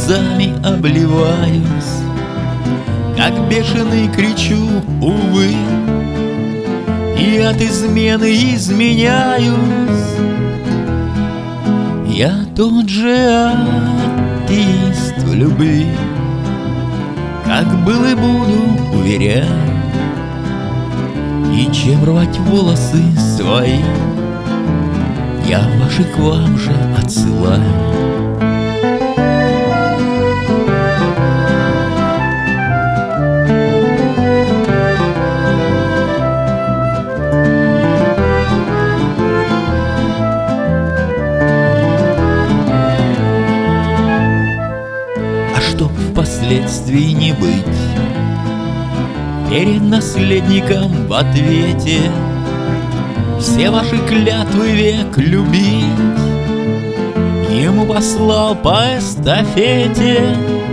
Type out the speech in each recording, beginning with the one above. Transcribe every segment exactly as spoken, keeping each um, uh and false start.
слезами обливаюсь, как бешеный кричу, увы, и от измены изменяюсь. Я тот же артист в любви, как был и буду, уверяю. И чем рвать волосы свои, я ваши к вам же отсылаю. А чтоб впоследствии не быть перед наследником в ответе, все ваши клятвы век любить ему послал по эстафете.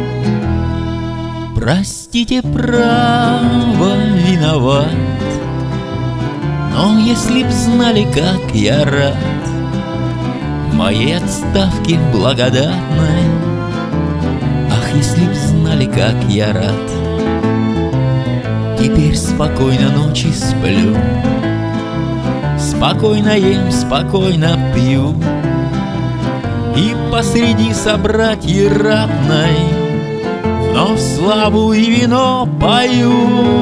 Простите, право, виноват, но если б знали, как я рад моей отставке благодатной, ах, если б знали, как я рад. Теперь спокойно ночи сплю, спокойно ем, спокойно пью, и посреди собратьи ратной вновь славу и вино пою.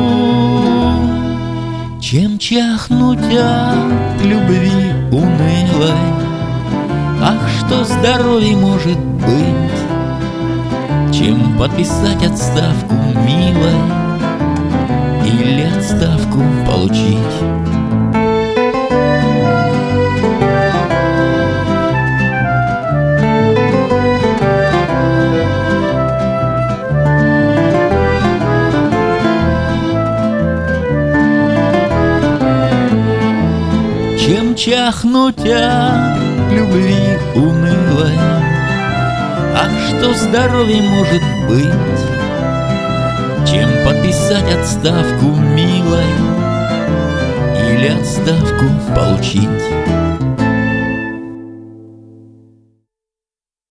Чем чахнуть от любви унылой, ах, что здоровье может быть, чем подписать отставку милой или отставку получить. Чем чахнуть от любви унылой, ах, что здоровье может быть, чем подписать отставку милой или отставку получить.